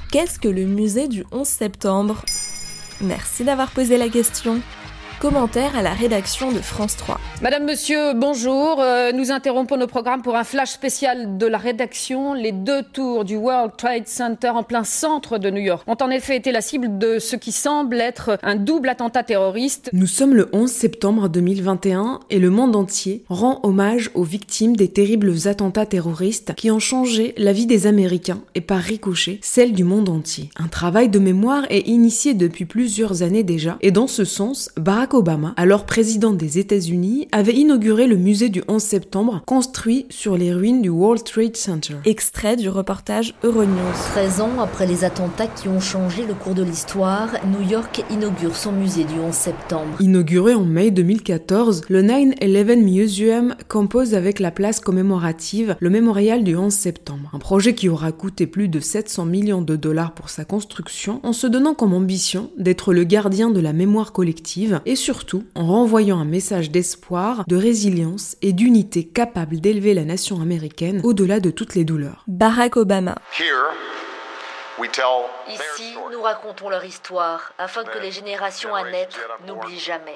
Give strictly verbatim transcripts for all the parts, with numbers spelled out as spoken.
Qu'est-ce que le musée du onze septembre ? Merci d'avoir posé la question. Commentaire à la rédaction de France trois. Madame, monsieur, bonjour. Euh, nous interrompons nos programmes pour un flash spécial de la rédaction. Les deux tours du World Trade Center en plein centre de New York ont en effet été la cible de ce qui semble être un double attentat terroriste. Nous sommes le onze septembre deux mille vingt et un et le monde entier rend hommage aux victimes des terribles attentats terroristes qui ont changé la vie des Américains et par ricochet celle du monde entier. Un travail de mémoire est initié depuis plusieurs années déjà et dans ce sens, Barack Obama, alors président des États-Unis, avait inauguré le musée du onze septembre construit sur les ruines du World Trade Center. Extrait du reportage Euronews. treize ans après les attentats qui ont changé le cours de l'histoire, New York inaugure son musée du onze septembre. Inauguré en mai deux mille quatorze, le nine eleven Museum compose avec la place commémorative le mémorial du onze septembre. Un projet qui aura coûté plus de sept cents millions de dollars pour sa construction, en se donnant comme ambition d'être le gardien de la mémoire collective et surtout en renvoyant un message d'espoir, de résilience et d'unité capable d'élever la nation américaine au-delà de toutes les douleurs. Barack Obama. Ici, nous racontons leur histoire afin que les générations à naître n'oublient jamais.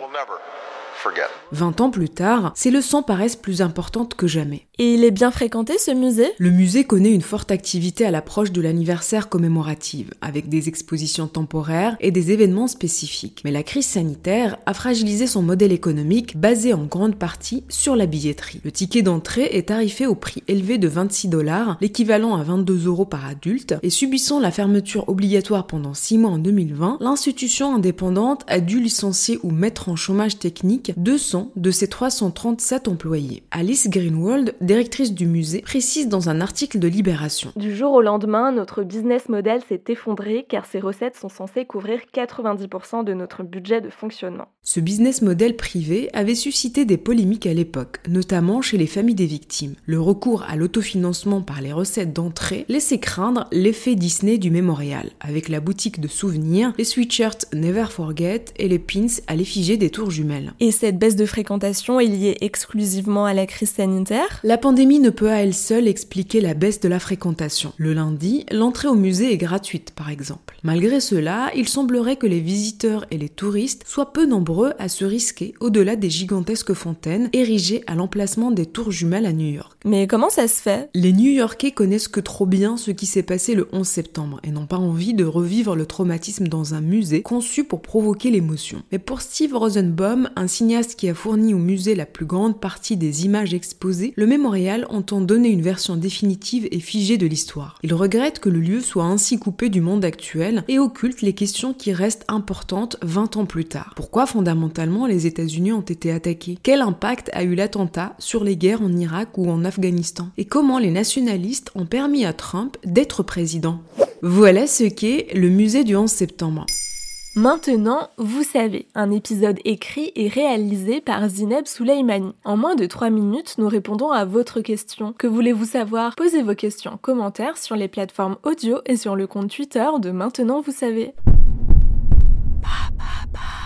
vingt ans plus tard, ces leçons paraissent plus importantes que jamais. Et il est bien fréquenté ce musée ? Le musée connaît une forte activité à l'approche de l'anniversaire commémorative, avec des expositions temporaires et des événements spécifiques. Mais la crise sanitaire a fragilisé son modèle économique, basé en grande partie sur la billetterie. Le ticket d'entrée est tarifé au prix élevé de vingt-six dollars, l'équivalent à vingt-deux euros par adulte, et subissant la fermeture obligatoire pendant six mois en deux mille vingt, l'institution indépendante a dû licencier ou mettre en chômage technique deux cents de ses trois cent trente-sept employés. Alice Greenwald, directrice du musée, précise dans un article de Libération. Du jour au lendemain, notre business model s'est effondré car ces recettes sont censées couvrir quatre-vingt-dix pour cent de notre budget de fonctionnement. Ce business model privé avait suscité des polémiques à l'époque, notamment chez les familles des victimes. Le recours à l'autofinancement par les recettes d'entrée laissait craindre l'effet Disney du mémorial, avec la boutique de souvenirs, les sweatshirts Never Forget et les pins à l'effigie des tours jumelles. Et cette baisse de fréquentation est liée exclusivement à la crise sanitaire ? La pandémie ne peut à elle seule expliquer la baisse de la fréquentation. Le lundi, l'entrée au musée est gratuite, par exemple. Malgré cela, il semblerait que les visiteurs et les touristes soient peu nombreux à se risquer au-delà des gigantesques fontaines érigées à l'emplacement des tours jumelles à New York. Mais comment ça se fait ? Les New-Yorkais connaissent que trop bien ce qui s'est passé le onze septembre et n'ont pas envie de revivre le traumatisme dans un musée conçu pour provoquer l'émotion. Mais pour Steve Rosenbaum, un cinéaste qui a fourni au musée la plus grande partie des images exposées, le mémorial entend donner une version définitive et figée de l'histoire. Il regrette que le lieu soit ainsi coupé du monde actuel et occulte les questions qui restent importantes vingt ans plus tard. Pourquoi fondamentalement les États-Unis ont été attaqués ? Quel impact a eu l'attentat sur les guerres en Irak ou en Afghanistan ? Et comment les nationalistes ont permis à Trump d'être président ? Voilà ce qu'est le musée du onze septembre. Maintenant, vous savez, un épisode écrit et réalisé par Zineb Souleimani. En moins de trois minutes, nous répondons à votre question. Que voulez-vous savoir ? Posez vos questions en commentaire sur les plateformes audio et sur le compte Twitter de Maintenant vous savez. Ba, ba, ba.